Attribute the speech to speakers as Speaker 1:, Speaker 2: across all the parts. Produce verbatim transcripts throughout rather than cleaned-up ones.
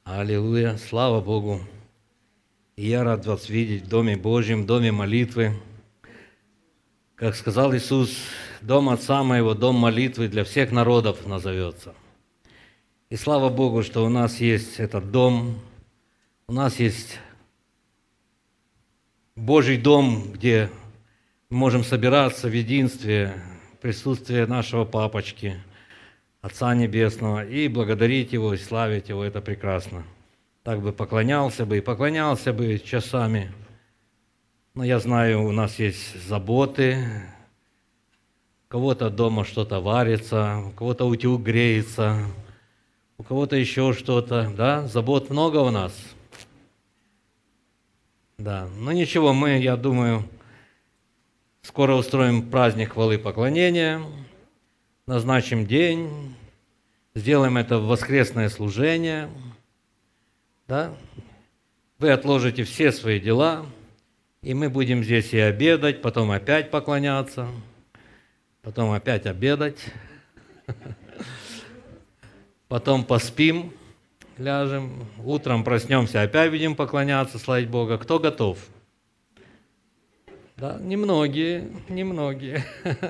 Speaker 1: Аллилуйя, слава Богу. И я рад вас видеть в Доме Божьем, в Доме молитвы. Как сказал Иисус, Дом Отца Моего, Дом молитвы для всех народов назовется. И слава Богу, что у нас есть этот дом, у нас есть Божий дом, где мы можем собираться в единстве, в присутствии нашего Папочки, Отца Небесного, и благодарить Его, и славить Его, это прекрасно. Так бы поклонялся бы и поклонялся бы часами. Но я знаю, у нас есть заботы, у кого-то дома что-то варится, у кого-то утюг греется, у кого-то еще что-то, да? Забот много у нас. Да, но ничего, мы, я думаю, скоро устроим праздник хвалы поклонения, назначим день, сделаем это в воскресное служение, да? Вы отложите все свои дела, и мы будем здесь и обедать, потом опять поклоняться, потом опять обедать, потом поспим, ляжем, утром проснемся, опять будем поклоняться, славить Бога. Кто готов? Да, немногие, немногие.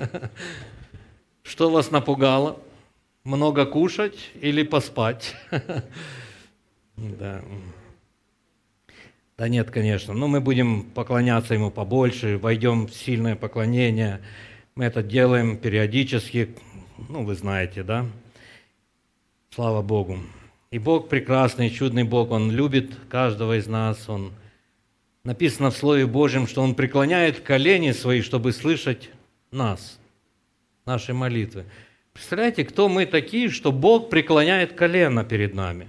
Speaker 1: Что вас напугало? Много кушать или поспать? Да. Да нет, конечно. Но мы будем поклоняться Ему побольше, войдем в сильное поклонение. Мы это делаем периодически, ну, вы знаете, да? Слава Богу. И Бог прекрасный, чудный Бог, Он любит каждого из нас. Он... Написано в Слове Божьем, что Он преклоняет колени свои, чтобы слышать нас, наши молитвы. Представляете, кто мы такие, что Бог преклоняет колено перед нами?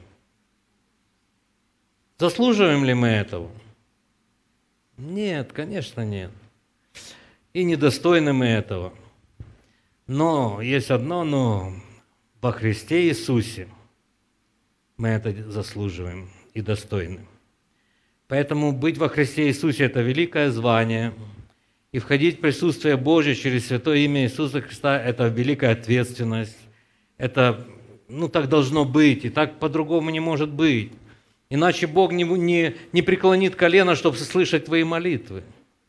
Speaker 1: Заслуживаем ли мы этого? Нет, конечно, нет. И недостойны мы этого. Но есть одно но. Во Христе Иисусе мы это заслуживаем и достойны. Поэтому быть во Христе Иисусе – это великое звание, и входить в присутствие Божье через святое имя Иисуса Христа – это великая ответственность. Это, ну, так должно быть, и так по-другому не может быть. Иначе Бог не, не, не преклонит колено, чтобы слышать твои молитвы.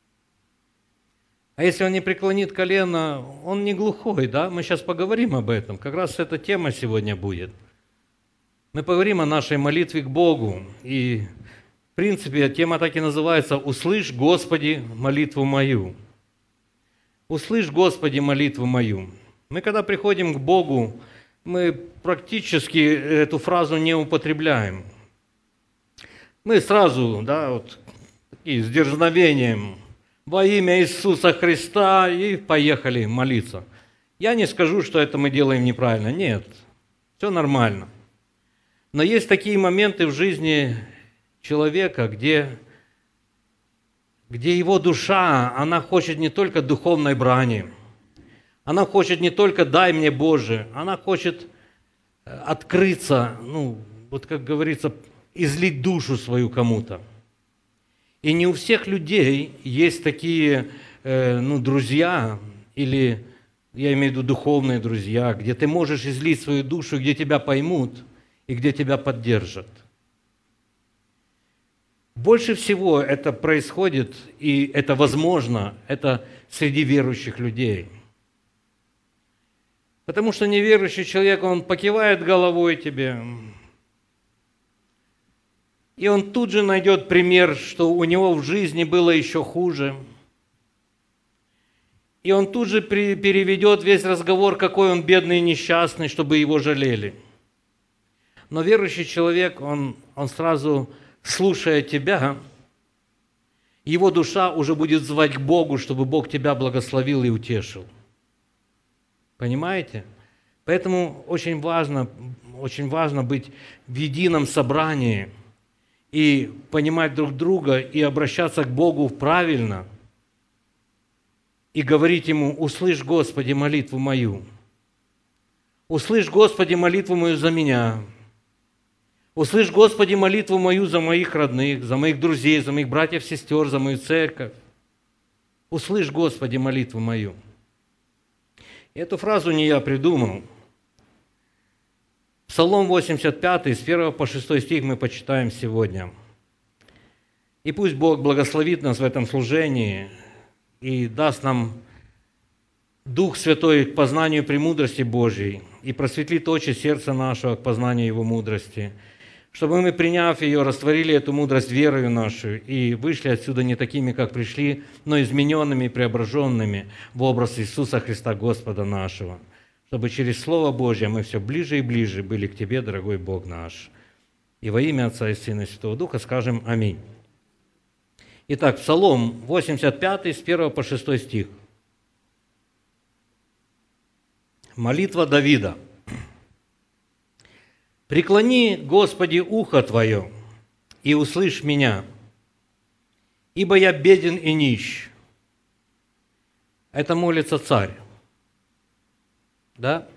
Speaker 1: А если Он не преклонит колено, Он не глухой, да? Мы сейчас поговорим об этом. Как раз эта тема сегодня будет. Мы поговорим о нашей молитве к Богу. И, в принципе, тема так и называется «Услышь, Господи, молитву мою». «Услышь, Господи, молитву мою». Мы, когда приходим к Богу, мы практически эту фразу не употребляем. Мы сразу, да, вот, такие, с дерзновением, во имя Иисуса Христа, и поехали молиться. Я не скажу, что это мы делаем неправильно. Нет, все нормально. Но есть такие моменты в жизни человека, где, где его душа, она хочет не только духовной брани, она хочет не только «дай мне, Боже», она хочет открыться, ну, вот как говорится, излить душу свою кому-то. И не у всех людей есть такие э, ну, друзья, или, я имею в виду, духовные друзья, где ты можешь излить свою душу, где тебя поймут и где тебя поддержат. Больше всего это происходит, и это возможно, это среди верующих людей. Потому что неверующий человек, он покивает головой тебе, и он тут же найдет пример, что у него в жизни было еще хуже. И он тут же переведет весь разговор, какой он бедный и несчастный, чтобы его жалели. Но верующий человек, он, он сразу, слушая тебя, его душа уже будет звать к Богу, чтобы Бог тебя благословил и утешил. Понимаете? Поэтому очень важно, очень важно быть в едином собрании, и понимать друг друга, и обращаться к Богу правильно, и говорить Ему: «Услышь, Господи, молитву мою. Услышь, Господи, молитву мою за меня. Услышь, Господи, молитву мою за моих родных, за моих друзей, за моих братьев, сестер, за мою церковь. Услышь, Господи, молитву мою». И эту фразу не я придумал. Псалом восемьдесят пять, с первого по шестой стих мы почитаем сегодня. И пусть Бог благословит нас в этом служении и даст нам Дух Святой к познанию премудрости Божьей и просветлит очи сердца нашего к познанию Его мудрости, чтобы мы, приняв ее, растворили эту мудрость верою нашу и вышли отсюда не такими, как пришли, но измененными и преображенными в образ Иисуса Христа Господа нашего, чтобы через Слово Божье мы все ближе и ближе были к Тебе, дорогой Бог наш. И во имя Отца и Сына и Святого Духа скажем аминь. Итак, Псалом восемьдесят пять, с первого по шестой стих. Молитва Давида. «Преклони, Господи, ухо Твое, и услышь меня, ибо я беден и нищ». Это молится царь. Да?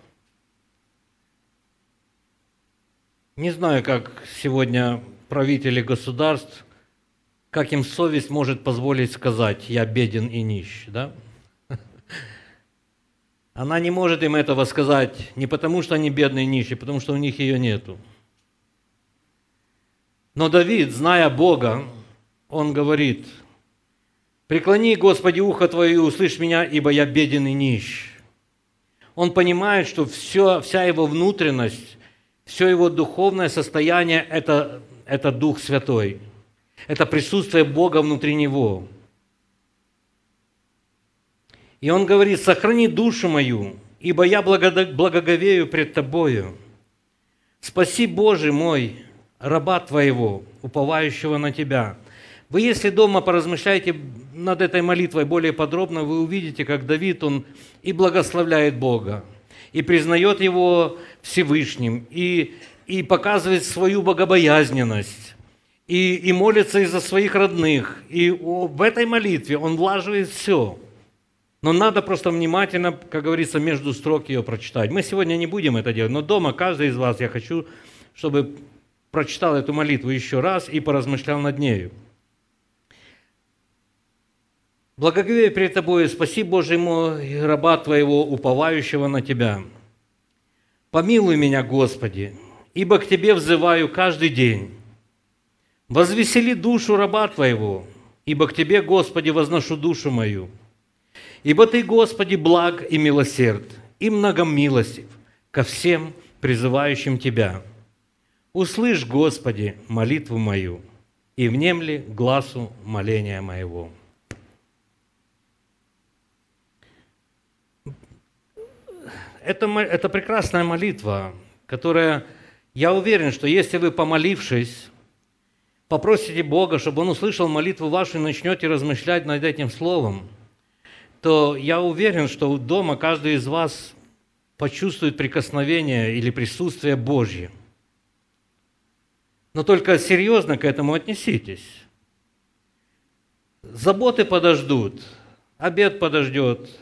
Speaker 1: Не знаю, как сегодня правители государств, как им совесть может позволить сказать «я беден и нищ». Да? Она не может им этого сказать не потому, что они бедные и нищие, потому что у них ее нету. Но Давид, зная Бога, он говорит: «Преклони, Господи, ухо Твое и услышь меня, ибо я беден и нищ». Он понимает, что все, вся его внутренность, все его духовное состояние – это, это Дух Святой, это присутствие Бога внутри него. И он говорит: «Сохрани душу мою, ибо я благоговею пред Тобою. Спаси, Боже мой, раба Твоего, уповающего на Тебя». Вы, если дома поразмышляете над этой молитвой более подробно, вы увидите, как Давид, он и благословляет Бога, и признает Его Всевышним, и, и показывает свою богобоязненность, и, и молится из-за своих родных. И в этой молитве он влаживает все. Но надо просто внимательно, как говорится, между строк ее прочитать. Мы сегодня не будем это делать, но дома каждый из вас, я хочу, чтобы прочитал эту молитву еще раз и поразмышлял над нею. «Благоговею перед Тобою, спаси, Боже мой, раба Твоего, уповающего на Тебя. Помилуй меня, Господи, ибо к Тебе взываю каждый день. Возвесели душу раба Твоего, ибо к Тебе, Господи, возношу душу мою. Ибо Ты, Господи, благ и милосерд, и многомилостив ко всем призывающим Тебя. Услышь, Господи, молитву мою, и внемли гласу моления моего». Это, это прекрасная молитва, которая, я уверен, что если вы, помолившись, попросите Бога, чтобы Он услышал молитву вашу и начнете размышлять над этим словом, то я уверен, что дома каждый из вас почувствует прикосновение или присутствие Божье. Но только серьезно к этому отнеситесь. Заботы подождут, обед подождет,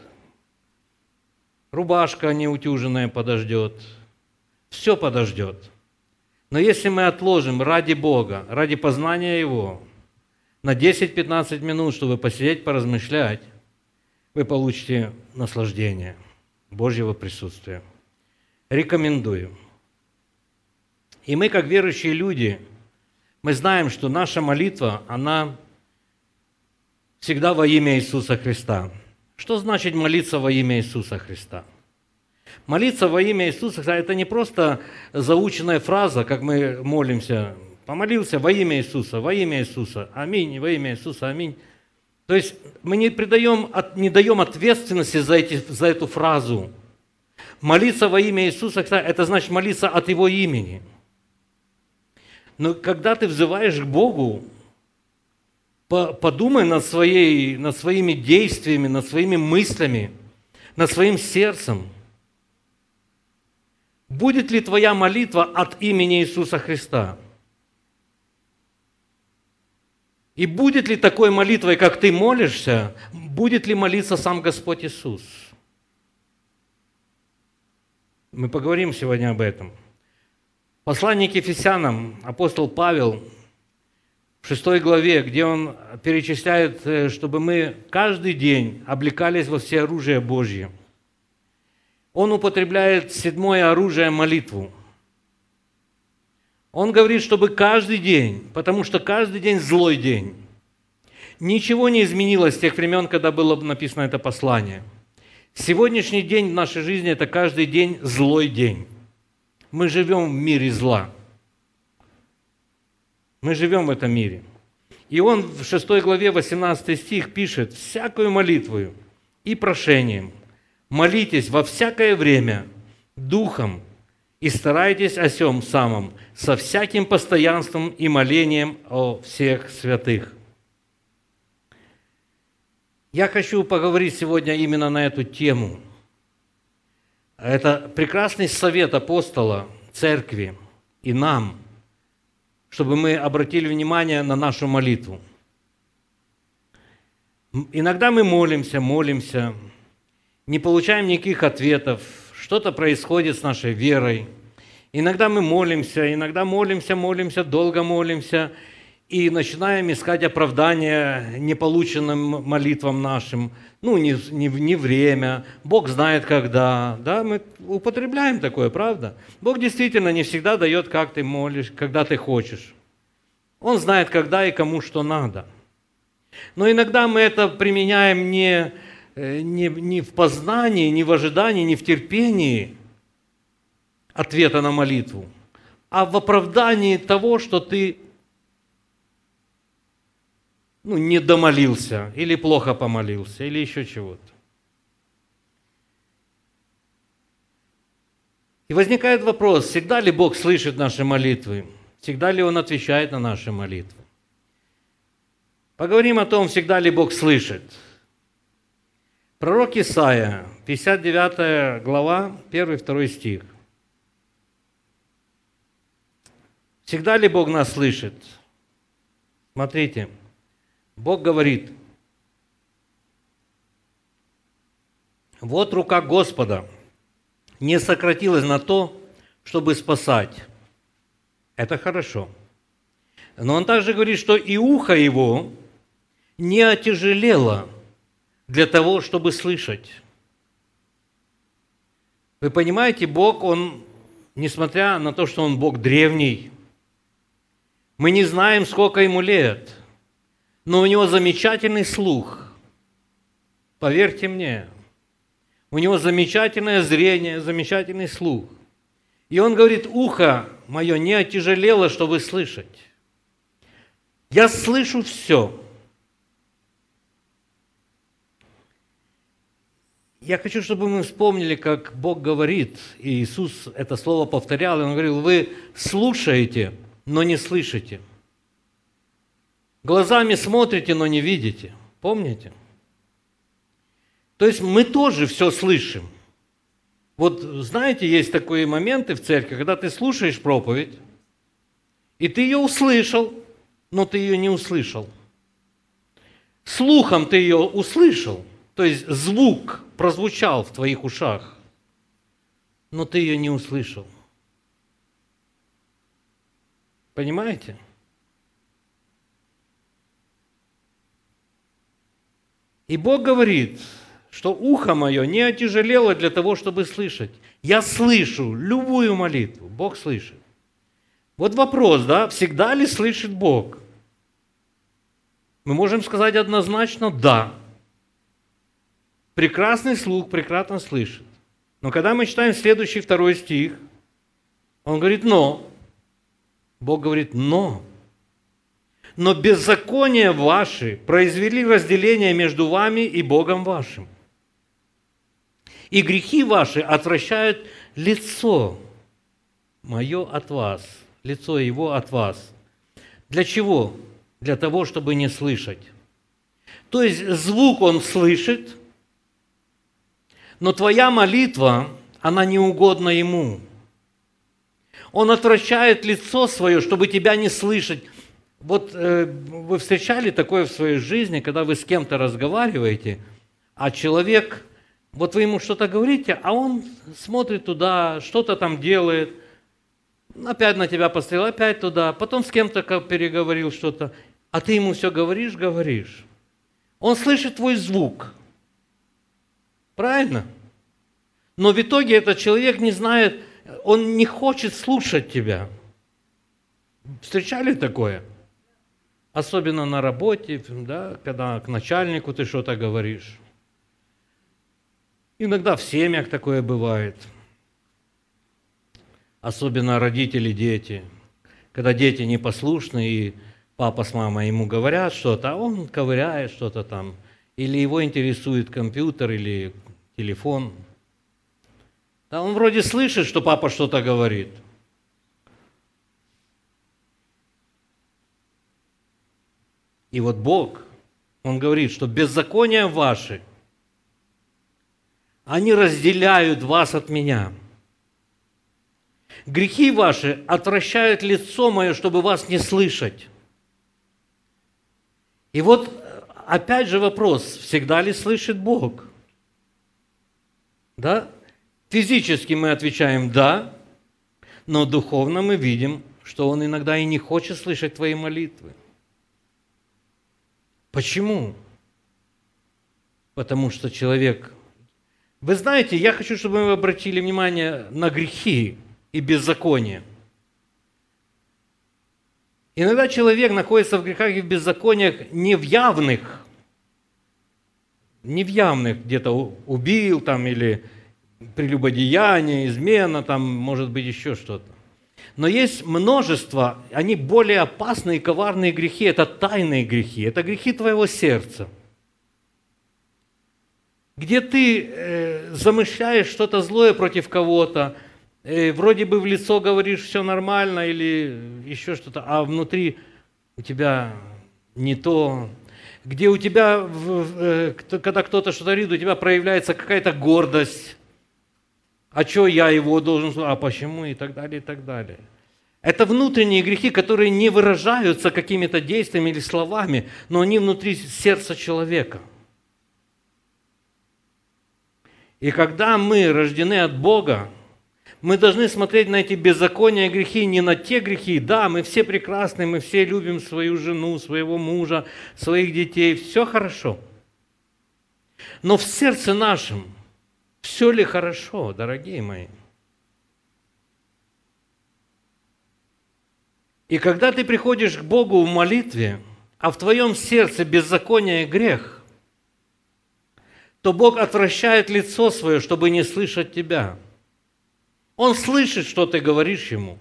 Speaker 1: рубашка неутюженная подождет, все подождет. Но если мы отложим ради Бога, ради познания Его, на десять-пятнадцать минут, чтобы посидеть, поразмышлять, вы получите наслаждение Божьего присутствия. Рекомендую. И мы, как верующие люди, мы знаем, что наша молитва, она всегда во имя Иисуса Христа. Что значит молиться во имя Иисуса Христа? Молиться во имя Иисуса Христа – это не просто заученная фраза, как мы молимся. Помолился во имя Иисуса, во имя Иисуса, аминь, во имя Иисуса, аминь. То есть мы не, придаем, не даем ответственности за, эти, за эту фразу. Молиться во имя Иисуса Христа – это значит молиться от Его имени. Но когда ты взываешь к Богу, подумай над, своей, над своими действиями, над своими мыслями, над своим сердцем. Будет ли твоя молитва от имени Иисуса Христа? И будет ли такой молитвой, как ты молишься, будет ли молиться сам Господь Иисус? Мы поговорим сегодня об этом. Послание к Ефесянам, апостол Павел, в шестой главе, где он перечисляет, чтобы мы каждый день облекались во всеоружие Божье. Он употребляет седьмое оружие – молитву. Он говорит, чтобы каждый день, потому что каждый день злой день. Ничего не изменилось с тех времен, когда было написано это послание. Сегодняшний день в нашей жизни – это каждый день злой день. Мы живем в мире зла. Мы живем в этом мире. И он в шестой главе, восемнадцатый стих пишет: «Всякую молитвою и прошением молитесь во всякое время духом и старайтесь о сем самом со всяким постоянством и молением о всех святых». Я хочу поговорить сегодня именно на эту тему. Это прекрасный совет апостола, церкви и нам, чтобы мы обратили внимание на нашу молитву. Иногда мы молимся, молимся, не получаем никаких ответов, что-то происходит с нашей верой. Иногда мы молимся, иногда молимся, молимся, долго молимся, и начинаем искать оправдания неполученным молитвам нашим. Ну, не, не, не время, Бог знает когда. Да, мы употребляем такое, правда? Бог действительно не всегда дает, как ты молишь, когда ты хочешь. Он знает, когда и кому что надо. Но иногда мы это применяем не, не, не в познании, не в ожидании, не в терпении ответа на молитву, а в оправдании того, что ты ну, не домолился, или плохо помолился, или еще чего-то. И возникает вопрос, всегда ли Бог слышит наши молитвы? Всегда ли Он отвечает на наши молитвы? Поговорим о том, всегда ли Бог слышит. Пророк Исаия, пятьдесят девятая глава, первый-второй стих. Всегда ли Бог нас слышит? Смотрите. Бог говорит: «Вот рука Господа не сократилась на то, чтобы спасать». Это хорошо. Но Он также говорит, что и ухо Его не отяжелело для того, чтобы слышать. Вы понимаете, Бог, Он, несмотря на то, что Он Бог древний, мы не знаем, сколько Ему лет, но у Него замечательный слух. Поверьте мне, у Него замечательное зрение, замечательный слух. И Он говорит: ухо мое не отяжелело, чтобы слышать. Я слышу все. Я хочу, чтобы мы вспомнили, как Бог говорит, и Иисус это слово повторял, и Он говорил: вы слушаете, но не слышите. Глазами смотрите, но не видите. Помните? То есть мы тоже все слышим. Вот знаете, есть такие моменты в церкви, когда ты слушаешь проповедь, и ты ее услышал, но ты ее не услышал. Слухом ты ее услышал, то есть звук прозвучал в твоих ушах, но ты ее не услышал. Понимаете? И Бог говорит, что ухо мое не отяжелело для того, чтобы слышать. Я слышу любую молитву, Бог слышит. Вот вопрос, да, всегда ли слышит Бог? Мы можем сказать однозначно «да». Прекрасный слух прекрасно слышит. Но когда мы читаем следующий второй стих, он говорит «но». Бог говорит «но». «Но беззакония ваши произвели разделение между вами и Богом вашим. И грехи ваши отвращают лицо мое от вас, лицо его от вас». Для чего? Для того, чтобы не слышать. То есть звук он слышит, но твоя молитва, она не угодна ему. Он отвращает лицо свое, чтобы тебя не слышать. Вот э, вы встречали такое в своей жизни, когда вы с кем-то разговариваете, а человек, вот вы ему что-то говорите, а он смотрит туда, что-то там делает, опять на тебя посмотрел, опять туда, потом с кем-то переговорил что-то, а ты ему все говоришь, говоришь. Он слышит твой звук. Правильно? Но в итоге этот человек не знает, он не хочет слушать тебя. Встречали такое? Особенно на работе, да, когда к начальнику ты что-то говоришь. Иногда в семьях такое бывает. Особенно родители, дети. Когда дети непослушны, и папа с мамой ему говорят что-то, а он ковыряет что-то там. Или его интересует компьютер или телефон. Да, он вроде слышит, что папа что-то говорит. И вот Бог, Он говорит, что беззакония ваши, они разделяют вас от меня. Грехи ваши отвращают лицо мое, чтобы вас не слышать. И вот опять же вопрос, всегда ли слышит Бог? Да? Физически мы отвечаем «да», но духовно мы видим, что Он иногда и не хочет слышать твои молитвы. Почему? Потому что человек... Вы знаете, я хочу, чтобы вы обратили внимание на грехи и беззаконие. Иногда человек находится в грехах и в беззакониях не в явных, не в явных, где-то убил там или прелюбодеяние, измена, там может быть еще что-то. Но есть множество, они более опасные и коварные грехи, это тайные грехи, это грехи твоего сердца. Где ты э, замышляешь что-то злое против кого-то, э, вроде бы в лицо говоришь все нормально или еще что-то, а внутри у тебя не то. Где у тебя, в, э, когда кто-то что-то говорит, у тебя проявляется какая-то гордость. А что я его должен слушать? А почему? И так далее, и так далее. Это внутренние грехи, которые не выражаются какими-то действиями или словами, но они внутри сердца человека. И когда мы рождены от Бога, мы должны смотреть на эти беззакония и грехи, не на те грехи. Да, мы все прекрасны, мы все любим свою жену, своего мужа, своих детей, все хорошо. Но в сердце нашем все ли хорошо, дорогие мои? И когда ты приходишь к Богу в молитве, а в твоем сердце беззаконие и грех, то Бог отвращает лицо свое, чтобы не слышать тебя. Он слышит, что ты говоришь Ему.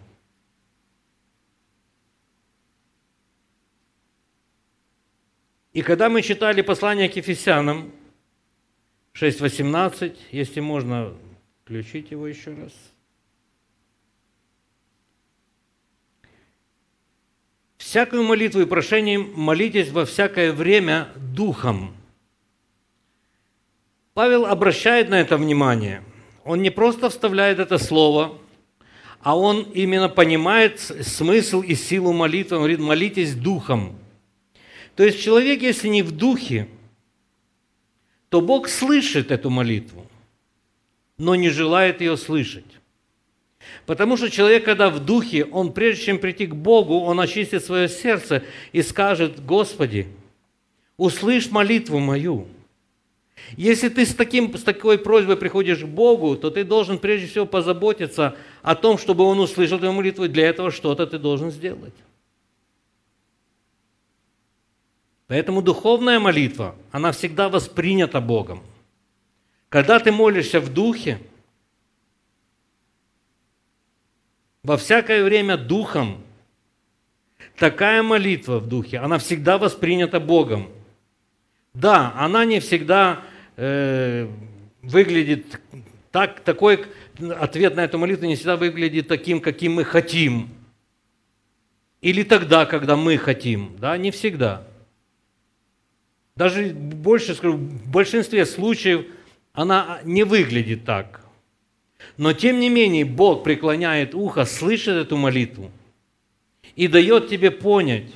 Speaker 1: И когда мы читали послание к Ефесянам, шесть восемнадцать, если можно включить его еще раз. «Всякую молитву и прошение молитесь во всякое время духом». Павел обращает на это внимание. Он не просто вставляет это слово, а он именно понимает смысл и силу молитвы. Он говорит, молитесь духом. То есть человек, если не в духе, то Бог слышит эту молитву, но не желает ее слышать. Потому что человек, когда в духе, он прежде чем прийти к Богу, он очистит свое сердце и скажет, Господи, услышь молитву мою. Если ты с, таким, с такой просьбой приходишь к Богу, то ты должен прежде всего позаботиться о том, чтобы Он услышал твою молитву, и для этого что-то ты должен сделать. Поэтому духовная молитва, она всегда воспринята Богом. Когда ты молишься в духе, во всякое время духом, такая молитва в духе, она всегда воспринята Богом. Да, она не всегда э, выглядит так, такой ответ на эту молитву не всегда выглядит таким, каким мы хотим. Или тогда, когда мы хотим. Да, не всегда. Даже больше скажу, в большинстве случаев она не выглядит так. Но тем не менее Бог преклоняет ухо, слышит эту молитву и дает тебе понять.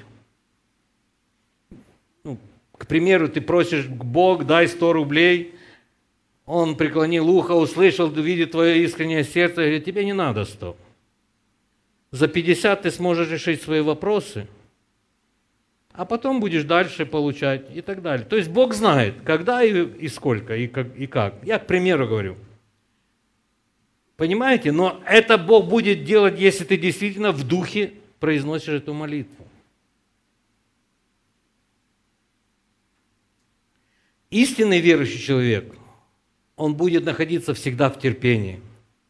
Speaker 1: Ну, к примеру, ты просишь Бог, дай сто рублей, Он преклонил ухо, услышал, видит твое искреннее сердце, и говорит, тебе не надо сто. За пятьдесят ты сможешь решить свои вопросы, а потом будешь дальше получать и так далее. То есть Бог знает, когда и, и сколько, и как, и как. Я к примеру говорю. Понимаете? Но это Бог будет делать, если ты действительно в духе произносишь эту молитву. Истинный верующий человек, он будет находиться всегда в терпении.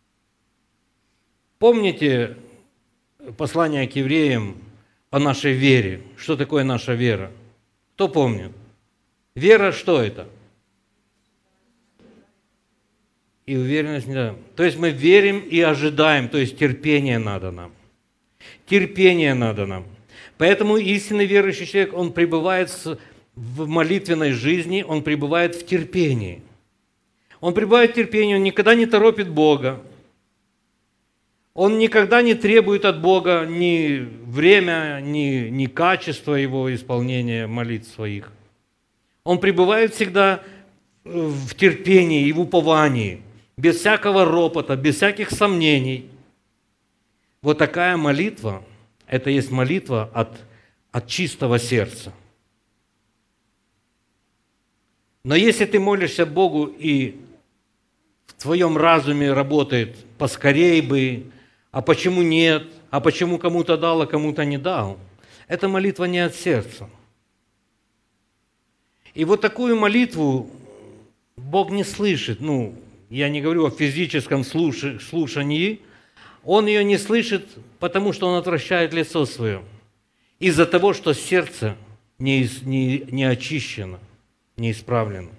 Speaker 1: Помните послание к евреям о нашей вере? Что такое наша вера? Кто помнит? Вера что это? И уверенность, да. То есть мы верим и ожидаем, то есть терпение надо нам. Терпение надо нам. Поэтому истинный верующий человек, он пребывает в молитвенной жизни, он пребывает в терпении. Он пребывает в терпении, он никогда не торопит Бога. Он никогда не требует от Бога ни время, ни, ни качество Его исполнения молитв своих. Он пребывает всегда в терпении и в уповании, без всякого ропота, без всяких сомнений. Вот такая молитва, это есть молитва от, от чистого сердца. Но если ты молишься Богу, и в твоем разуме работает «поскорей бы», «а почему нет?», «а почему кому-то дал, а кому-то не дал?», эта молитва не от сердца. И вот такую молитву Бог не слышит. Ну, я не говорю о физическом слушании. Он ее не слышит, потому что Он отвращает лицо свое. Из-за того, что сердце не, не, не очищено, не исправлено.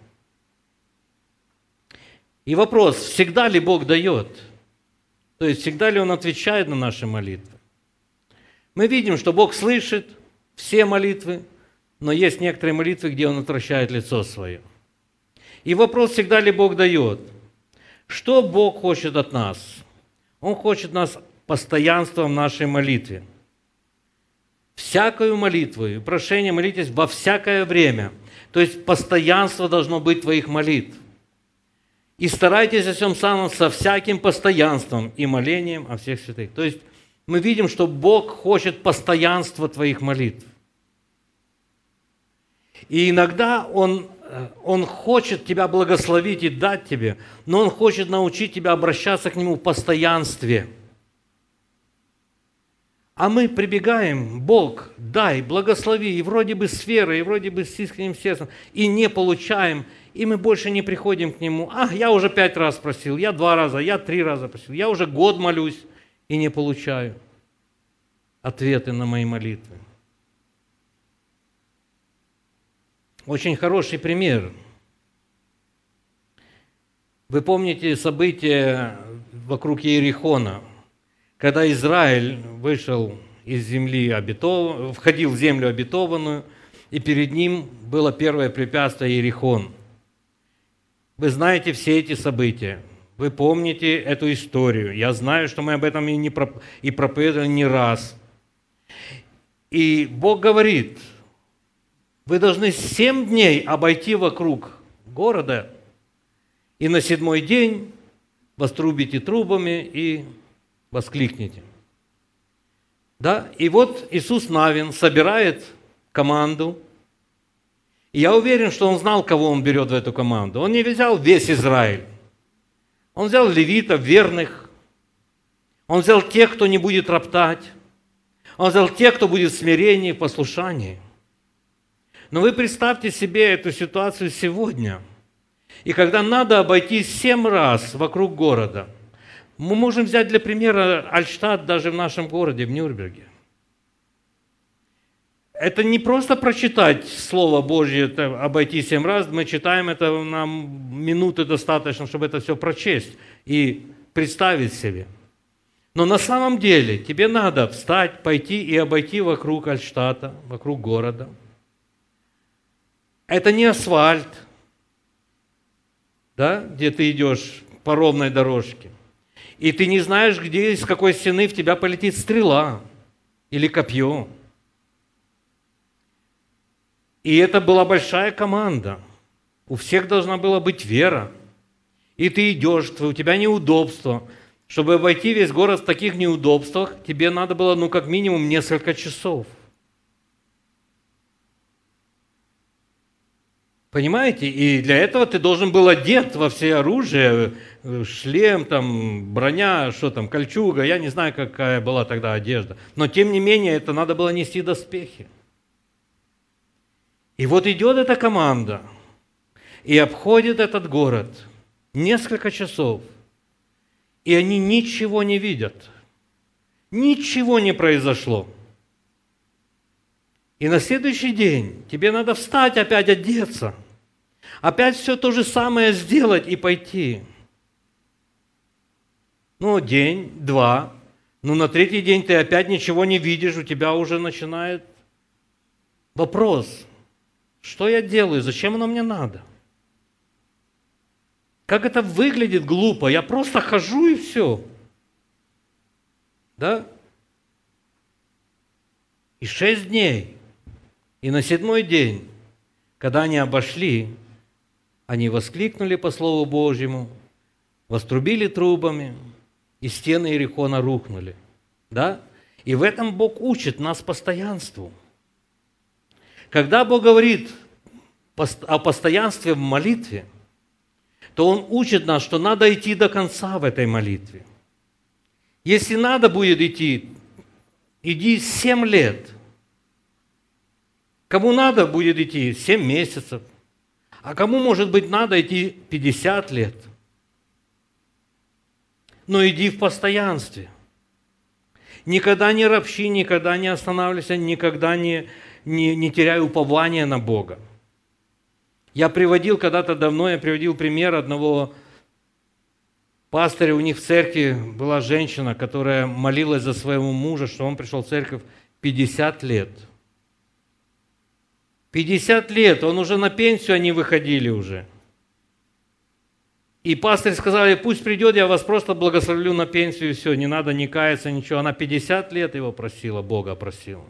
Speaker 1: И вопрос, всегда ли Бог дает? То есть, всегда ли Он отвечает на наши молитвы? Мы видим, что Бог слышит все молитвы, но есть некоторые молитвы, где Он отвращает лицо свое. И вопрос, всегда ли Бог дает? Что Бог хочет от нас? Он хочет нас постоянства в нашей молитве. Всякую молитву и прошение молитесь во всякое время. То есть постоянство должно быть твоих молитв. И старайтесь о всем самом со всяким постоянством и молением о всех святых. То есть мы видим, что Бог хочет постоянства твоих молитв. И иногда Он, Он хочет тебя благословить и дать тебе, но Он хочет научить тебя обращаться к Нему в постоянстве. А мы прибегаем, Бог, дай, благослови, и вроде бы с верой, и вроде бы с искренним сердцем, и не получаем, и мы больше не приходим к Нему. А, я уже пять раз просил, я два раза, я три раза просил, я уже год молюсь и не получаю ответы на мои молитвы. Очень хороший пример. Вы помните события вокруг Иерихона, когда Израиль вышел из земли обетованной, входил в землю обетованную, и перед ним было первое препятствие Иерихон. Вы знаете все эти события, вы помните эту историю. Я знаю, что мы об этом и, не проп... и проповедовали не раз. И Бог говорит: вы должны семь дней обойти вокруг города, и на седьмой день вострубите трубами и воскликните. Да? И вот Иисус Навин собирает команду. И я уверен, что он знал, кого он берет в эту команду. Он не взял весь Израиль. Он взял левитов, верных. Он взял тех, кто не будет роптать. Он взял тех, кто будет в смирении, в послушании. Но вы представьте себе эту ситуацию сегодня. И когда надо обойти семь раз вокруг города, мы можем взять для примера Альтштадт даже в нашем городе, в Нюрнберге. Это не просто прочитать Слово Божье, это обойти семь раз, мы читаем это, нам минуты достаточно, чтобы это все прочесть и представить себе. Но на самом деле тебе надо встать, пойти и обойти вокруг Альтштадта, вокруг города. Это не асфальт, да, где ты идешь по ровной дорожке. И ты не знаешь, где, из какой стены в тебя полетит стрела или копье. И это была большая команда. У всех должна была быть вера. И ты идешь, у тебя неудобства. Чтобы обойти весь город в таких неудобствах, тебе надо было, ну, как минимум, несколько часов. Понимаете? И для этого ты должен был одет во все оружие, шлем, там, броня, что там, кольчуга, я не знаю, какая была тогда одежда. Но тем не менее, это надо было нести доспехи. И вот идет эта команда и обходит этот город несколько часов, и они ничего не видят. Ничего не произошло. И на следующий день тебе надо встать, опять одеться, опять все то же самое сделать и пойти. Ну, день, два, ну, на третий день ты опять ничего не видишь, у тебя уже начинает вопрос, что я делаю, зачем оно мне надо? Как это выглядит глупо, я просто хожу и все. Да? И шесть дней. И на седьмой день, когда они обошли, они воскликнули по Слову Божьему, вострубили трубами, и стены Иерихона рухнули. Да? И в этом Бог учит нас постоянству. Когда Бог говорит о постоянстве в молитве, то Он учит нас, что надо идти до конца в этой молитве. Если надо будет идти, иди семь лет. Кому надо будет идти семь месяцев, а кому, может быть, надо идти пятьдесят лет. Но иди в постоянстве. Никогда не ропщи, никогда не останавливайся, никогда не, не, не теряй упования на Бога. Я приводил когда-то давно, я приводил пример одного пастыря, у них в церкви была женщина, которая молилась за своего мужа, что он пришел в церковь пятьдесят лет. пятьдесят лет, он уже на пенсию, они выходили уже. И пастырь сказал, пусть придет, я вас просто благословлю на пенсию, и все, не надо ни каяться, ничего. Она пятьдесят лет его просила, Бога просила.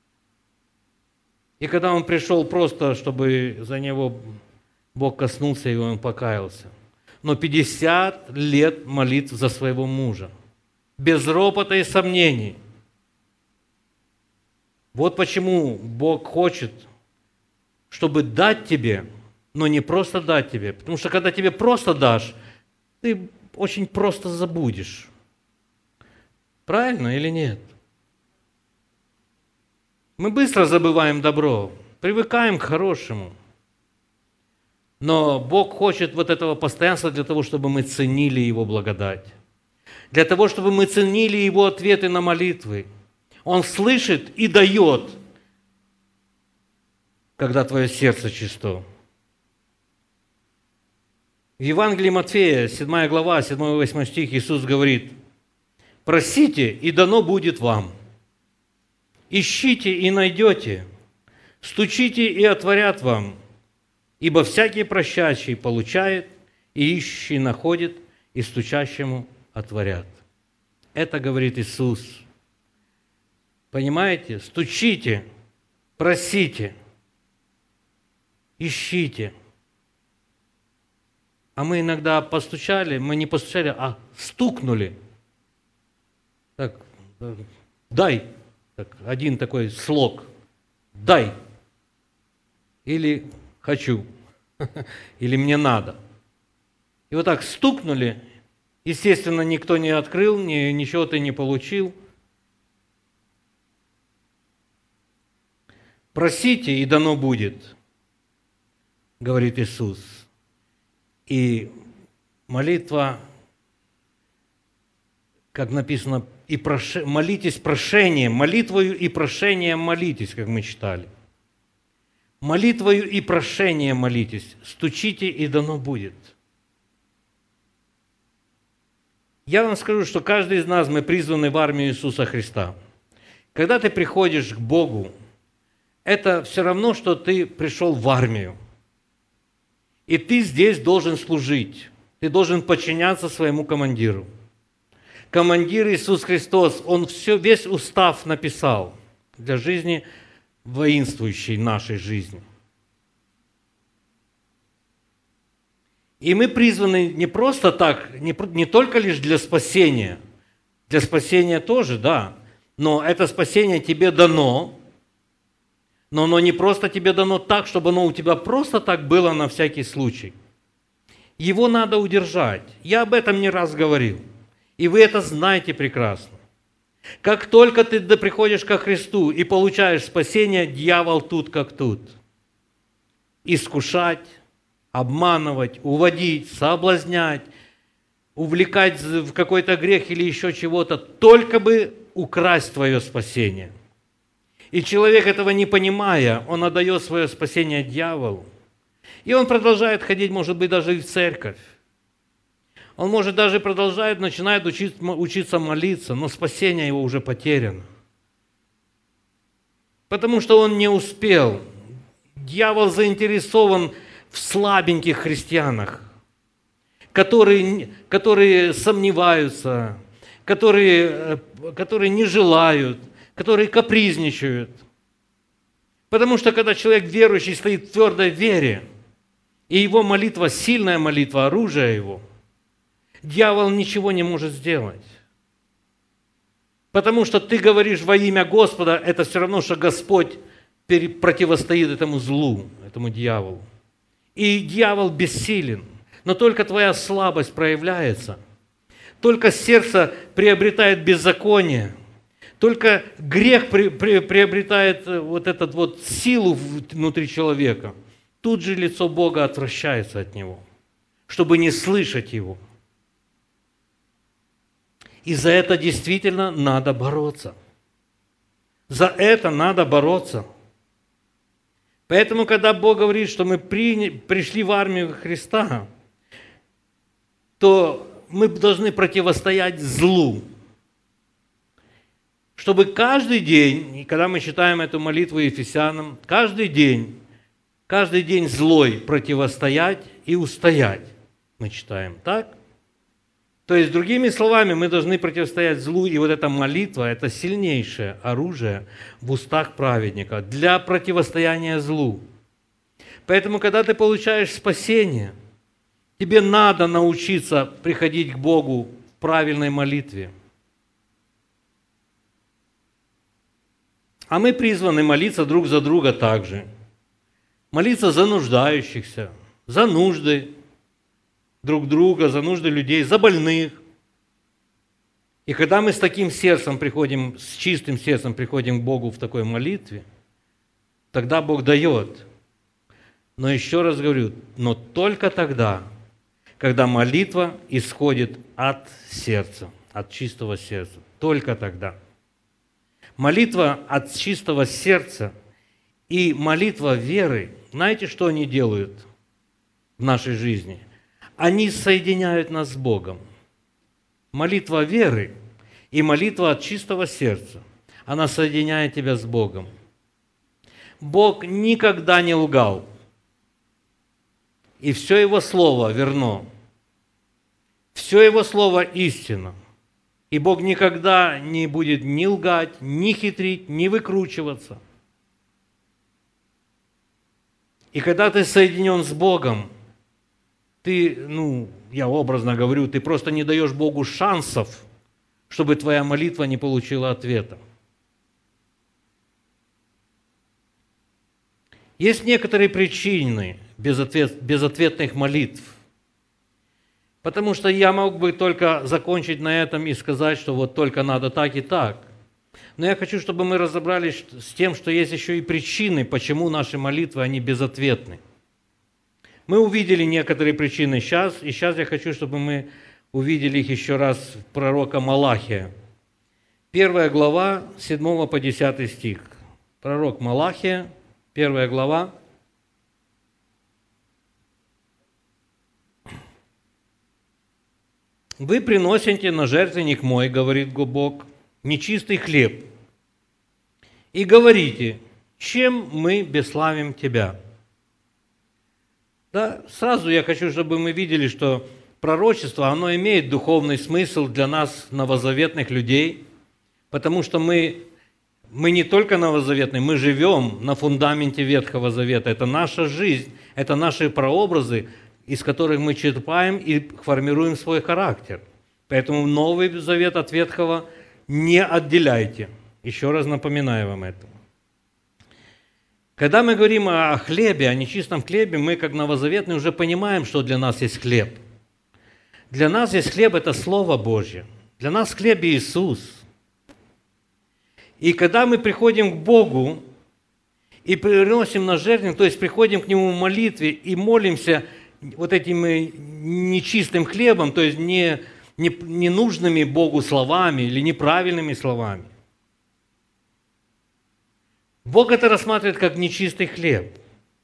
Speaker 1: И когда он пришел просто, чтобы за него Бог коснулся, и он покаялся. Но пятьдесят лет молитв за своего мужа. Без ропота и сомнений. Вот почему Бог хочет, чтобы дать тебе, но не просто дать тебе. Потому что когда тебе просто дашь, ты очень просто забудешь. Правильно или нет? Мы быстро забываем добро, привыкаем к хорошему. Но Бог хочет вот этого постоянства для того, чтобы мы ценили Его благодать. Для того, чтобы мы ценили Его ответы на молитвы. Он слышит и дает, когда твое сердце чисто. В Евангелии Матфея, седьмая глава, седьмой-восьмой стих, Иисус говорит: «Просите, и дано будет вам. Ищите, и найдете. Стучите, и отворят вам. Ибо всякий просящий получает, и ищущий находит, и стучащему отворят». Это говорит Иисус. Понимаете? Стучите, просите, ищите. А мы иногда постучали, мы не постучали, а стукнули. Так, дай. Так, один такой слог. Дай. Или хочу. Или мне надо. И вот так стукнули. Естественно, никто не открыл, ни, ничего ты не получил. Просите, и дано будет, говорит Иисус. И молитва, как написано, и прош... молитесь прошением, молитвою и прошением молитесь, как мы читали. Молитвою и прошением молитесь, стучите, и дано будет. Я вам скажу, что каждый из нас, мы призваны в армию Иисуса Христа. Когда ты приходишь к Богу, это все равно, что ты пришел в армию. И ты здесь должен служить. Ты должен подчиняться своему командиру. Командир Иисус Христос, Он все, весь устав написал для жизни, воинствующей нашей жизни. И мы призваны не просто так, не, не только лишь для спасения. Для спасения тоже, да. Но это спасение тебе дано. Но оно не просто тебе дано так, чтобы оно у тебя просто так было на всякий случай. Его надо удержать. Я об этом не раз говорил. И вы это знаете прекрасно. Как только ты приходишь ко Христу и получаешь спасение, дьявол тут как тут. Искушать, обманывать, уводить, соблазнять, увлекать в какой-то грех или еще чего-то, только бы украсть твое спасение. И человек, этого не понимая, он отдает свое спасение дьяволу. И он продолжает ходить, может быть, даже и в церковь. Он, может, даже продолжает, начинает учить, учиться молиться, но спасение его уже потеряно. Потому что он не успел. Дьявол заинтересован в слабеньких христианах, которые, которые сомневаются, которые, которые не желают, которые капризничают. Потому что когда человек верующий стоит в твердой вере, и его молитва, сильная молитва, оружие его, дьявол ничего не может сделать. Потому что ты говоришь во имя Господа, это все равно, что Господь противостоит этому злу, этому дьяволу. И дьявол бессилен, но только твоя слабость проявляется, только сердце приобретает беззаконие, только грех при, при, приобретает вот эту вот силу внутри человека. Тут же лицо Бога отвращается от него, чтобы не слышать его. И за это действительно надо бороться. За это надо бороться. Поэтому, когда Бог говорит, что мы при, пришли в армию Христа, то мы должны противостоять злу. Чтобы каждый день, и когда мы читаем эту молитву Ефесянам, каждый день, каждый день злой противостоять и устоять. Мы читаем, так? То есть, другими словами, мы должны противостоять злу, и вот эта молитва – это сильнейшее оружие в устах праведника для противостояния злу. Поэтому, когда ты получаешь спасение, тебе надо научиться приходить к Богу в правильной молитве. А мы призваны молиться друг за друга также. Молиться за нуждающихся, за нужды друг друга, за нужды людей, за больных. И когда мы с таким сердцем приходим, с чистым сердцем приходим к Богу в такой молитве, тогда Бог дает. Но еще раз говорю, но только тогда, когда молитва исходит от сердца, от чистого сердца. Только тогда. Молитва от чистого сердца и молитва веры, знаете, что они делают в нашей жизни? Они соединяют нас с Богом. Молитва веры и молитва от чистого сердца, она соединяет тебя с Богом. Бог никогда не лгал, и все Его Слово верно. Все Его Слово истина. И Бог никогда не будет ни лгать, ни хитрить, ни выкручиваться. И когда ты соединен с Богом, ты, ну, я образно говорю, ты просто не даешь Богу шансов, чтобы твоя молитва не получила ответа. Есть некоторые причины безответ, безответных молитв. Потому что я мог бы только закончить на этом и сказать, что вот только надо так и так. Но я хочу, чтобы мы разобрались с тем, что есть еще и причины, почему наши молитвы, они безответны. Мы увидели некоторые причины сейчас, и сейчас я хочу, чтобы мы увидели их еще раз в пророка Малахия. Первая глава, с седьмого по десятый стих. Пророк Малахия, первая глава. «Вы приносите на жертвенник мой, говорит Бог, нечистый хлеб, и говорите, чем мы бесславим тебя». Да, сразу я хочу, чтобы мы видели, что пророчество, оно имеет духовный смысл для нас, новозаветных людей, потому что мы, мы не только новозаветные, мы живем на фундаменте Ветхого Завета. Это наша жизнь, это наши прообразы, из которых мы черпаем и формируем свой характер. Поэтому Новый Завет от Ветхого не отделяйте. Еще раз напоминаю вам это. Когда мы говорим о хлебе, о нечистом хлебе, мы, как новозаветные, уже понимаем, что для нас есть хлеб. Для нас есть хлеб – это Слово Божье. Для нас хлеб – Иисус. И когда мы приходим к Богу и приносим на жертвенник, то есть приходим к Нему в молитве и молимся вот этим нечистым хлебом, то есть не, не, ненужными Богу словами или неправильными словами, Бог это рассматривает как нечистый хлеб.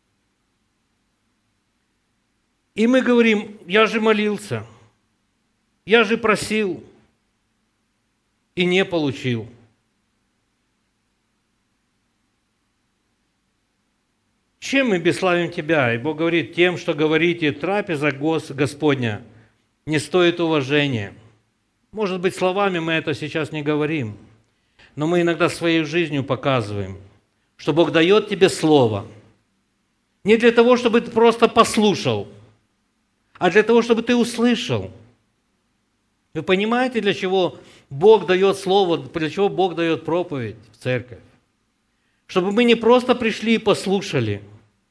Speaker 1: И мы говорим: я же молился, я же просил и не получил. Чем мы бесславим Тебя? И Бог говорит: тем, что говорите, трапеза Господня не стоит уважения. Может быть, словами мы это сейчас не говорим, но мы иногда своей жизнью показываем, что Бог дает тебе слово не для того, чтобы ты просто послушал, а для того, чтобы ты услышал. Вы понимаете, для чего Бог дает слово, для чего Бог дает проповедь в церковь? Чтобы мы не просто пришли и послушали.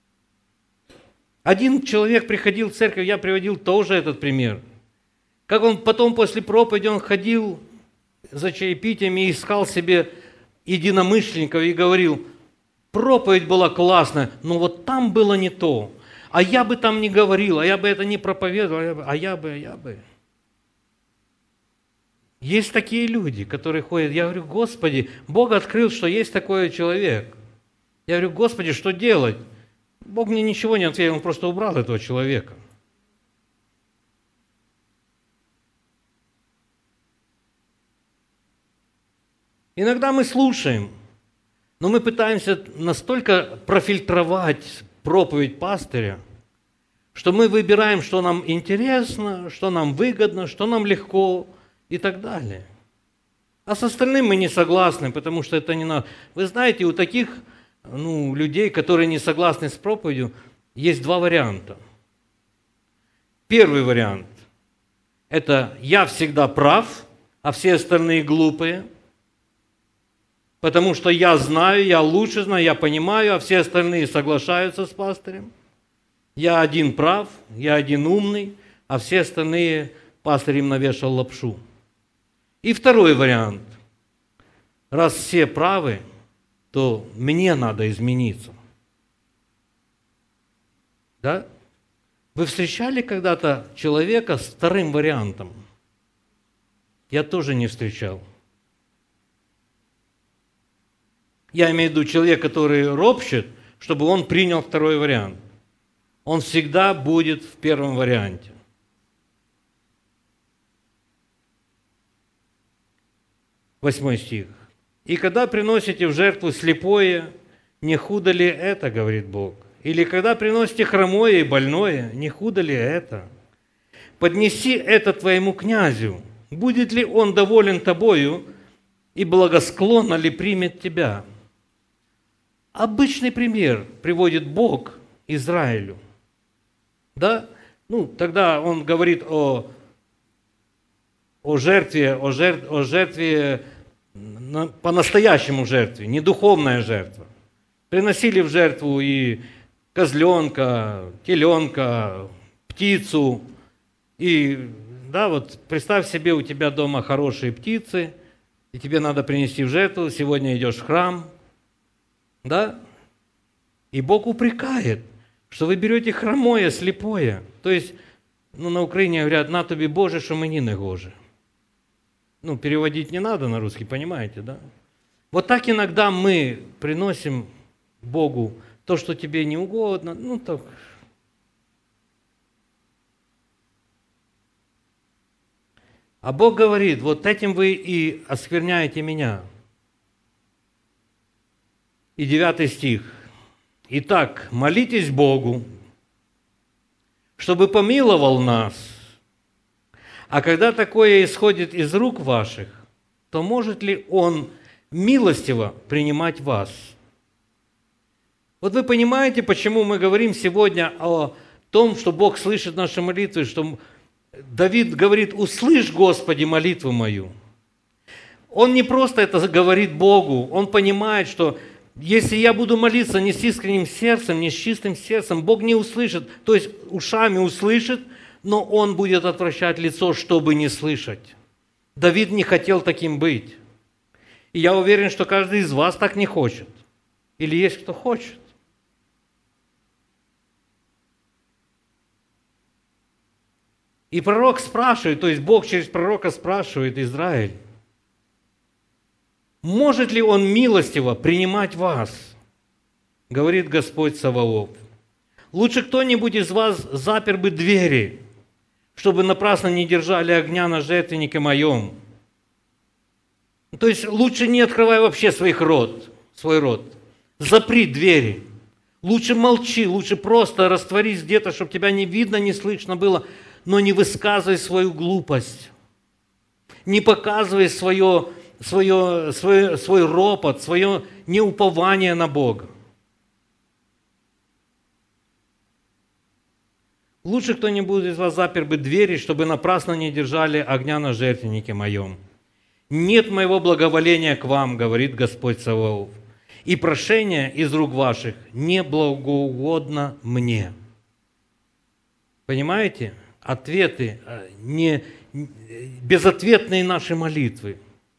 Speaker 1: Один человек приходил в церковь, я приводил тоже этот пример. Как он потом после проповеди, он ходил за чаепитием и искал себе единомышленников и говорил: проповедь была классная, но вот там было не то. А я бы там не говорил, а я бы это не проповедовал, а я бы, а я бы. Есть такие люди, которые ходят. Я говорю: Господи, Бог открыл, что есть такой человек. Я говорю: Господи, что делать? Бог мне ничего не ответил, Он просто убрал этого человека. Иногда мы слушаем, но мы пытаемся настолько профильтровать проповедь пастыря, что мы выбираем, что нам интересно, что нам выгодно, что нам легко и так далее. А с остальным мы не согласны, потому что это не надо. Вы знаете, у таких ну, людей, которые не согласны с проповедью, есть два варианта. Первый вариант – это я всегда прав, а все остальные глупые, потому что я знаю, я лучше знаю, я понимаю, а все остальные соглашаются с пастырем. Я один прав, я один умный, а все остальные пастырь им навешал лапшу. И второй вариант. Раз все правы, то мне надо измениться. Да? Вы встречали когда-то человека с вторым вариантом? Я тоже не встречал. Я имею в виду человек, который ропщет, чтобы он принял второй вариант. Он всегда будет в первом варианте. Восьмой стих. «И когда приносите в жертву слепое, не худо ли это, говорит Бог? Или когда приносите хромое и больное, не худо ли это? Поднеси это твоему князю, будет ли он доволен тобою и благосклонно ли примет тебя?» Обычный пример приводит Бог Израилю. Да? Ну, тогда он говорит о, о жертве, о жертве, о жертве по-настоящему жертве, не духовная жертва. Приносили в жертву и козленка, теленка, птицу. И, да, вот представь себе, у тебя дома хорошие птицы, и тебе надо принести в жертву, сегодня идешь в храм, да? И Бог упрекает, что вы берете хромое, слепое. То есть, ну, на Украине говорят: на тобі Боже, що мені не гоже. Ну, переводить не надо на русский, понимаете, да? Вот так иногда мы приносим Богу то, что тебе не угодно, ну, так. А Бог говорит: вот этим вы и оскверняете меня. И девятый стих. «Итак, молитесь Богу, чтобы помиловал нас. А когда такое исходит из рук ваших, то может ли Он милостиво принимать вас?» Вот вы понимаете, почему мы говорим сегодня о том, что Бог слышит наши молитвы, что Давид говорит: «Услышь, Господи, молитву мою». Он не просто это говорит Богу, он понимает, что Если я буду молиться не с искренним сердцем, не с чистым сердцем, Бог не услышит, то есть ушами услышит, но Он будет отвращать лицо, чтобы не слышать. Давид не хотел таким быть. И я уверен, что каждый из вас так не хочет. Или есть кто хочет. И пророк спрашивает, то есть Бог через пророка спрашивает Израиль, может ли Он милостиво принимать вас? Говорит Господь Саваоф. Лучше кто-нибудь из вас запер бы двери, чтобы напрасно не держали огня на жертвеннике моем. То есть лучше не открывай вообще своих рот, свой рот. Запри двери. Лучше молчи, лучше просто растворись где-то, чтобы тебя не видно, не слышно было, но не высказывай свою глупость. Не показывай свое, свое, свое, свой ропот, свое неупование на Бога. Лучше кто-нибудь из вас запер бы двери, чтобы напрасно не держали огня на жертвеннике моем. Нет моего благоволения к вам, говорит Господь Саваоф, и прошение из рук ваших не благоугодно мне. Понимаете? Ответы, не, безответные наши молитвы.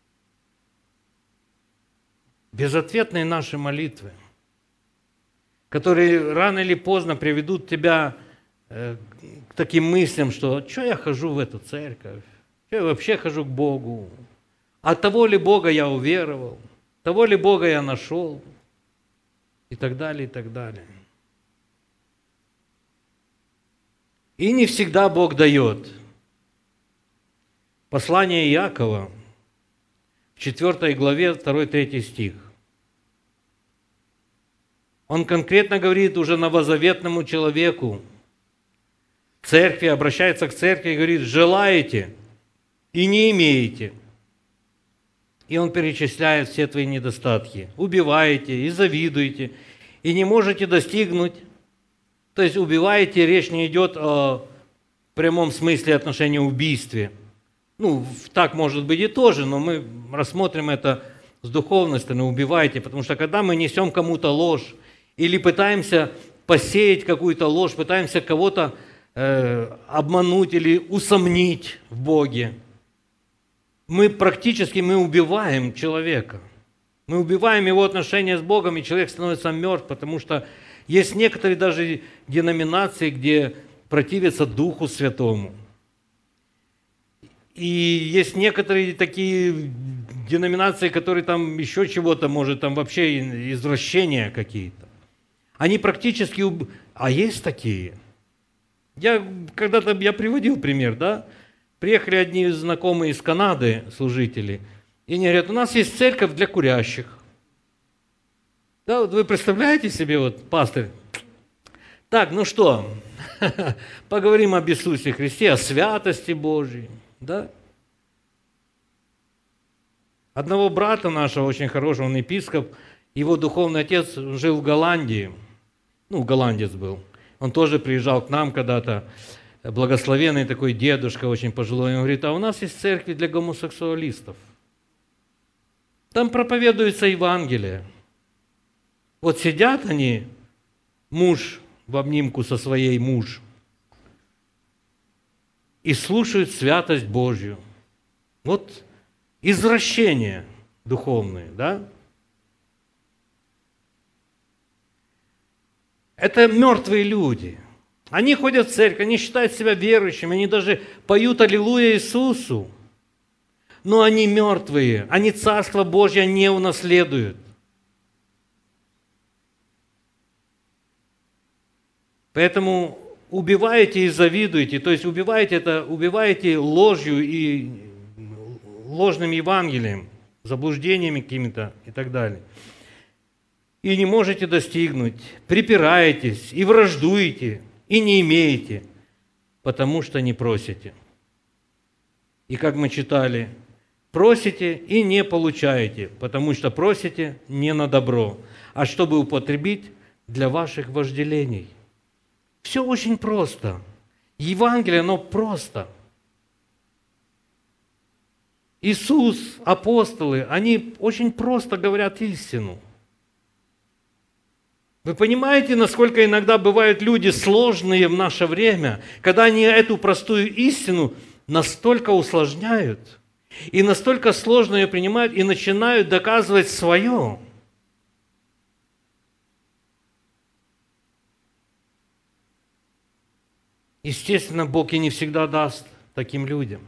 Speaker 1: Безответные наши молитвы, которые рано или поздно приведут тебя к таким мыслям, что что я хожу в эту церковь, что я вообще хожу к Богу, от того ли Бога я уверовал, того ли Бога я нашел, и так далее, и так далее. И не всегда Бог дает. Послание Иакова, в четвёртой главе, второй-третий стих. Он конкретно говорит уже новозаветному человеку, церкви, обращается к церкви и говорит, желаете и не имеете. И он перечисляет все твои недостатки. Убиваете и завидуете, и не можете достигнуть. То есть убиваете, речь не идет о прямом смысле отношения убийстве. Ну, так может быть и тоже, но мы рассмотрим это с духовной стороны. Убиваете, потому что когда мы несем кому-то ложь или пытаемся посеять какую-то ложь, пытаемся кого-то э, обмануть или усомнить в Боге, мы практически мы убиваем человека. Мы убиваем его отношения с Богом, и человек становится мертв, потому что есть некоторые даже деноминации, где противятся Духу Святому. И есть некоторые такие деноминации, которые там еще чего-то, может, там вообще извращения какие-то. Они практически... Уб... А есть такие. Я когда-то я приводил пример, да? Приехали одни знакомые из Канады, служители, и они говорят, у нас есть церковь для курящих. Да, вот вы представляете себе, вот, пастырь, так, ну что, поговорим об Иисусе Христе, о святости Божьей, да? Одного брата нашего, очень хорошего, он епископ, его духовный отец жил в Голландии, ну, голландец был, он тоже приезжал к нам когда-то, благословенный такой дедушка, очень пожилой, он говорит, а у нас есть церкви для гомосексуалистов. Там проповедуется Евангелие. Вот сидят они, муж в обнимку со своей муж, и слушают святость Божью. Вот извращения духовные, да? Это мертвые люди. Они ходят в церковь, они считают себя верующими, они даже поют «Аллилуйя Иисусу». Но они мертвые, они Царство Божье не унаследуют. Поэтому убиваете и завидуете, то есть убиваете это, убиваете ложью и ложным Евангелием, заблуждениями какими-то и так далее. И не можете достигнуть, припираетесь и враждуете, и не имеете, потому что не просите. И как мы читали, просите и не получаете, потому что просите не на добро, а чтобы употребить для ваших вожделений. Все очень просто. Евангелие, оно просто. Иисус, апостолы, они очень просто говорят истину. Вы понимаете, насколько иногда бывают люди сложные в наше время, когда они эту простую истину настолько усложняют и настолько сложно ее принимают и начинают доказывать свое. Естественно, Бог и не всегда даст таким людям.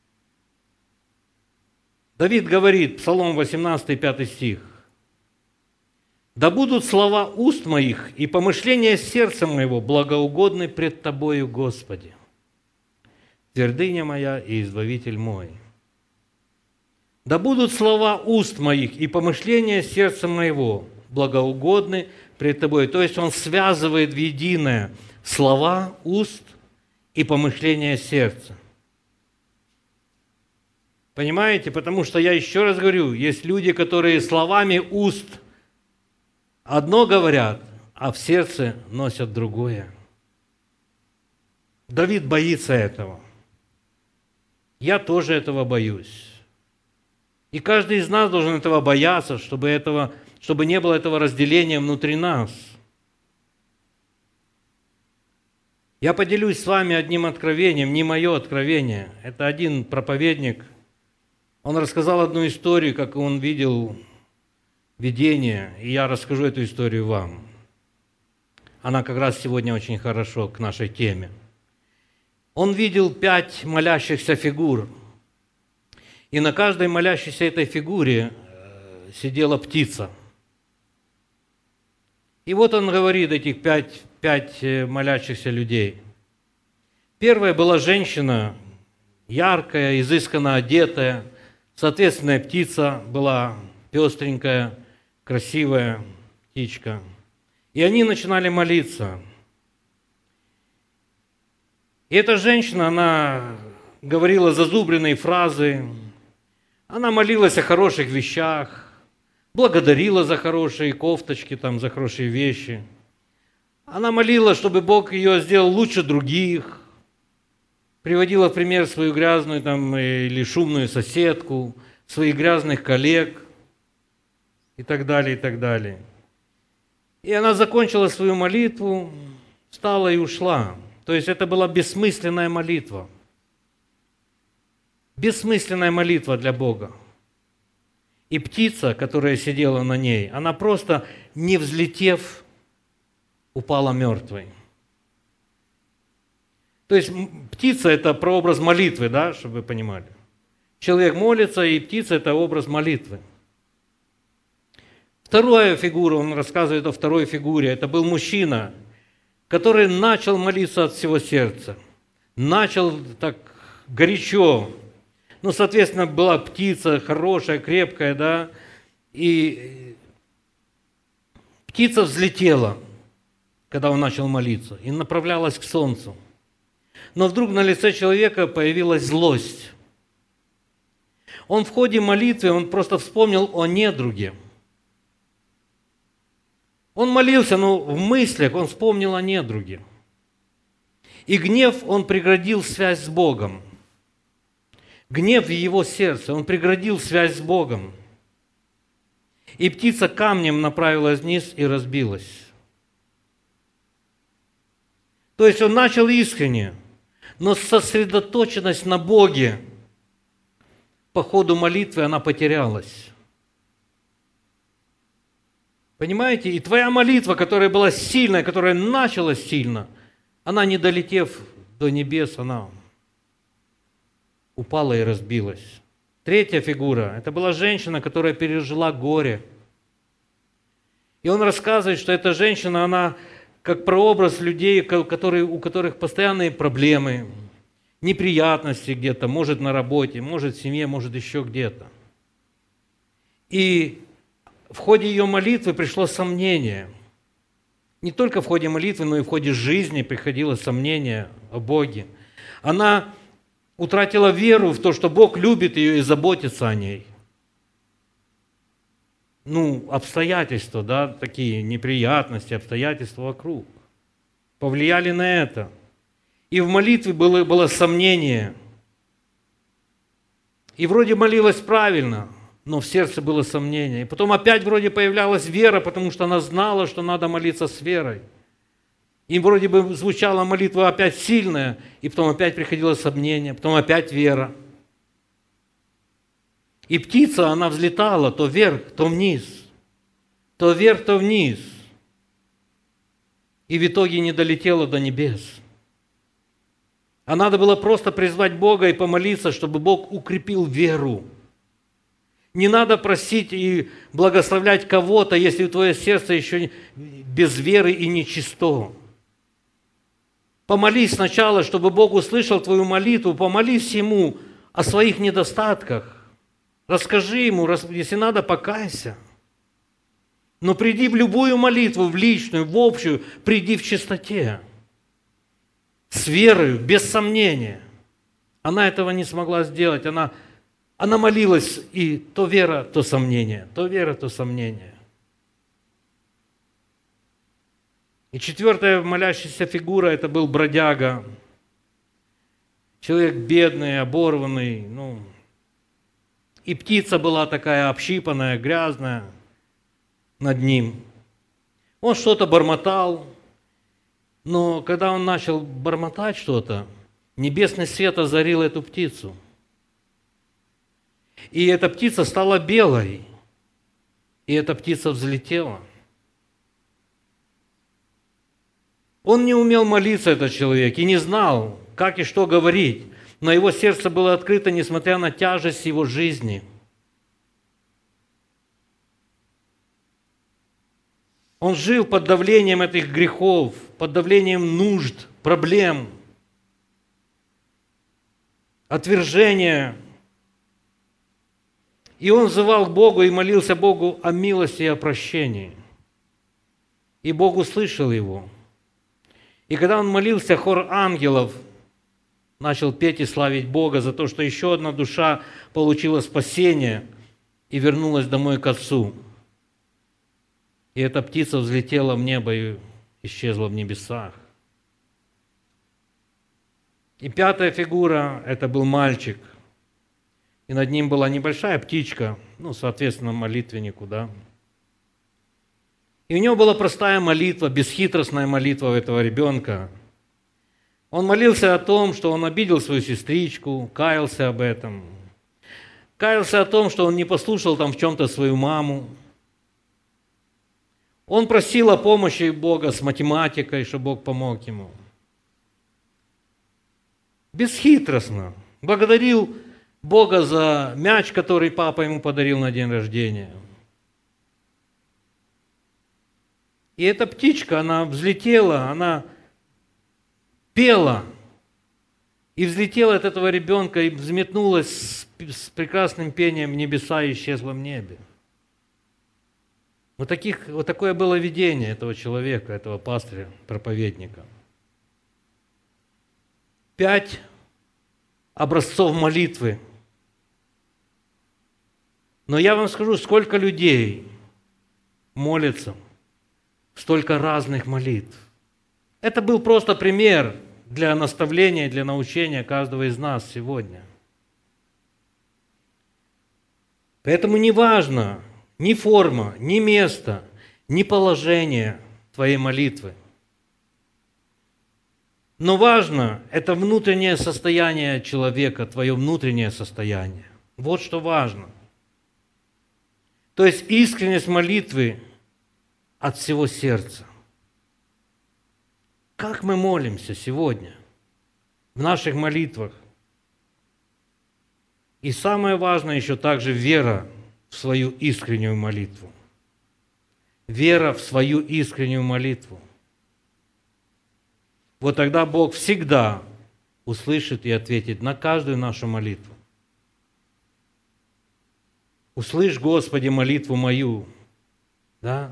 Speaker 1: Давид говорит, Псалом восемнадцатый, пятый стих: «Да будут слова уст моих и помышления сердца моего благоугодны пред Тобою, Господи, твердыня моя и избавитель мой». «Да будут слова уст моих и помышления сердца моего благоугодны пред Тобой». То есть он связывает в единое слова уст и помышления сердца. Понимаете? Потому что, я еще раз говорю, есть люди, которые словами уст одно говорят, а в сердце носят другое. Давид боится этого. Я тоже этого боюсь. И каждый из нас должен этого бояться, чтобы, этого, чтобы не было этого разделения внутри нас. Я поделюсь с вами одним откровением, не мое откровение. Это один проповедник. Он рассказал одну историю, как он видел видение, и я расскажу эту историю вам. Она как раз сегодня очень хорошо к нашей теме. Он видел пять молящихся фигур, и на каждой молящейся этой фигуре сидела птица. И вот он говорит этих пять, пять молящихся людей. Первая была женщина, яркая, изысканно одетая, соответственная птица была пестренькая, красивая птичка. И они начинали молиться. И эта женщина, она говорила зазубренные фразы, она молилась о хороших вещах, благодарила за хорошие кофточки, там, за хорошие вещи. Она молила, чтобы Бог ее сделал лучше других, приводила в пример свою грязную там, или шумную соседку, своих грязных коллег и так далее, и так далее. И она закончила свою молитву, встала и ушла. То есть это была бессмысленная молитва. Бессмысленная молитва для Бога. И птица, которая сидела на ней, она просто, не взлетев, упала мертвой. То есть птица – это прообраз молитвы, да, чтобы вы понимали. Человек молится, и птица – это образ молитвы. Вторая фигура, он рассказывает о второй фигуре, это был мужчина, который начал молиться от всего сердца. Начал так горячо. Ну, соответственно, была птица хорошая, крепкая, да, и птица взлетела, когда он начал молиться, и направлялась к солнцу. Но вдруг на лице человека появилась злость. Он в ходе молитвы, он просто вспомнил о недруге. Он молился, но в мыслях он вспомнил о недруге. И гнев, он преградил связь с Богом. Гнев в его сердце, он преградил связь с Богом. И птица камнем направилась вниз и разбилась. То есть он начал искренне, но сосредоточенность на Боге по ходу молитвы она потерялась. Понимаете? И твоя молитва, которая была сильная, которая началась сильно, она, не долетев до небес, она упала и разбилась. Третья фигура – это была женщина, которая пережила горе. И он рассказывает, что эта женщина, она как прообраз людей, которые, у которых постоянные проблемы, неприятности где-то, может на работе, может в семье, может еще где-то. И в ходе ее молитвы пришло сомнение. Не только в ходе молитвы, но и в ходе жизни приходило сомнение о Боге. Она утратила веру в то, что Бог любит ее и заботится о ней. Ну, обстоятельства, да, такие неприятности, обстоятельства вокруг повлияли на это. И в молитве было, было сомнение. И вроде молилась правильно, но в сердце было сомнение. И потом опять вроде появлялась вера, потому что она знала, что надо молиться с верой. И вроде бы звучала молитва опять сильная, и потом опять приходило сомнение, потом опять вера. И птица, она взлетала то вверх, то вниз, то вверх, то вниз. И в итоге не долетела до небес. А надо было просто призвать Бога и помолиться, чтобы Бог укрепил веру. Не надо просить и благословлять кого-то, если твое сердце еще без веры и нечисто. Помолись сначала, чтобы Бог услышал твою молитву, помолись Ему о своих недостатках. Расскажи Ему, если надо, покайся. Но приди в любую молитву, в личную, в общую, приди в чистоте. С верою, без сомнения. Она этого не смогла сделать. Она, она молилась, и то вера, то сомнение, то вера, то сомнение. И четвертая молящаяся фигура – это был бродяга. Человек бедный, оборванный. Ну, и птица была такая общипанная, грязная над ним. Он что-то бормотал, но когда он начал бормотать что-то, небесный свет озарил эту птицу. И эта птица стала белой, и эта птица взлетела. Он не умел молиться, этот человек, и не знал, как и что говорить, но его сердце было открыто, несмотря на тяжесть его жизни. Он жил под давлением этих грехов, под давлением нужд, проблем, отвержения. И он взывал к Богу и молился Богу о милости и о прощении. И Бог услышал его. И когда он молился, хор ангелов начал петь и славить Бога за то, что еще одна душа получила спасение и вернулась домой к Отцу. И эта птица взлетела в небо и исчезла в небесах. И пятая фигура – это был мальчик. И над ним была небольшая птичка, ну, соответственно, молитвеннику, да. И у него была простая молитва, бесхитростная молитва у этого ребенка. Он молился о том, что он обидел свою сестричку, каялся об этом. Каялся о том, что он не послушал там в чем-то свою маму. Он просил о помощи Бога с математикой, чтобы Бог помог ему. Бесхитростно. Благодарил Бога за мяч, который папа ему подарил на день рождения. И эта птичка, она взлетела, она пела. И взлетела от этого ребенка и взметнулась с прекрасным пением в небеса и исчезла в небе. Вот, таких, вот такое было видение этого человека, этого пастыря, проповедника. Пять образцов молитвы. Но я вам скажу, сколько людей молятся, столько разных молитв. Это был просто пример для наставления, для научения каждого из нас сегодня. Поэтому не важно ни форма, ни место, ни положение твоей молитвы. Но важно – это внутреннее состояние человека, твое внутреннее состояние. Вот что важно. То есть искренность молитвы от всего сердца. Как мы молимся сегодня в наших молитвах? И самое важное еще также вера в свою искреннюю молитву. Вера в свою искреннюю молитву. Вот тогда Бог всегда услышит и ответит на каждую нашу молитву. Услышь, Господи, молитву мою. Да?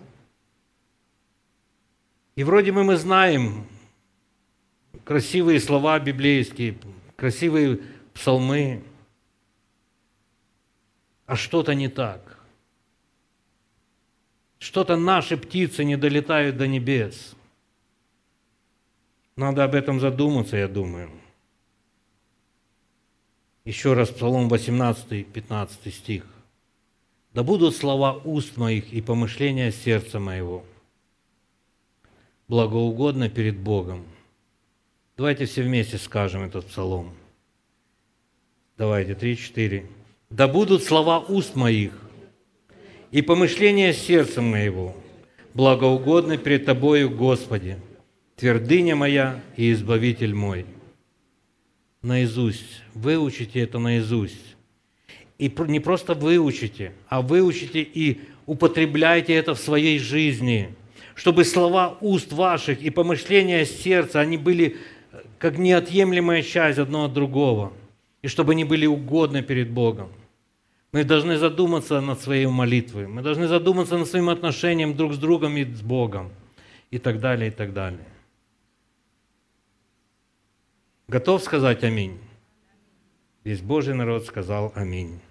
Speaker 1: И вроде бы мы знаем красивые слова библейские, красивые псалмы, а что-то не так. Что-то наши птицы не долетают до небес. Надо об этом задуматься, я думаю. Еще раз Псалом восемнадцатый, пятнадцатый стих. Да будут слова уст моих и помышления сердца моего благоугодно перед Богом. Давайте все вместе скажем этот псалом. Давайте, три-четыре. Да будут слова уст моих и помышления сердца моего благоугодно перед Тобою, Господи, твердыня моя и избавитель мой. Наизусть. Выучите это наизусть. И не просто выучите, а выучите и употребляйте это в своей жизни, чтобы слова уст ваших и помышления сердца, они были как неотъемлемая часть одно от другого, и чтобы они были угодны перед Богом. Мы должны задуматься над своей молитвой, мы должны задуматься над своим отношением друг с другом и с Богом, и так далее, и так далее. Готов сказать аминь? Весь Божий народ сказал аминь.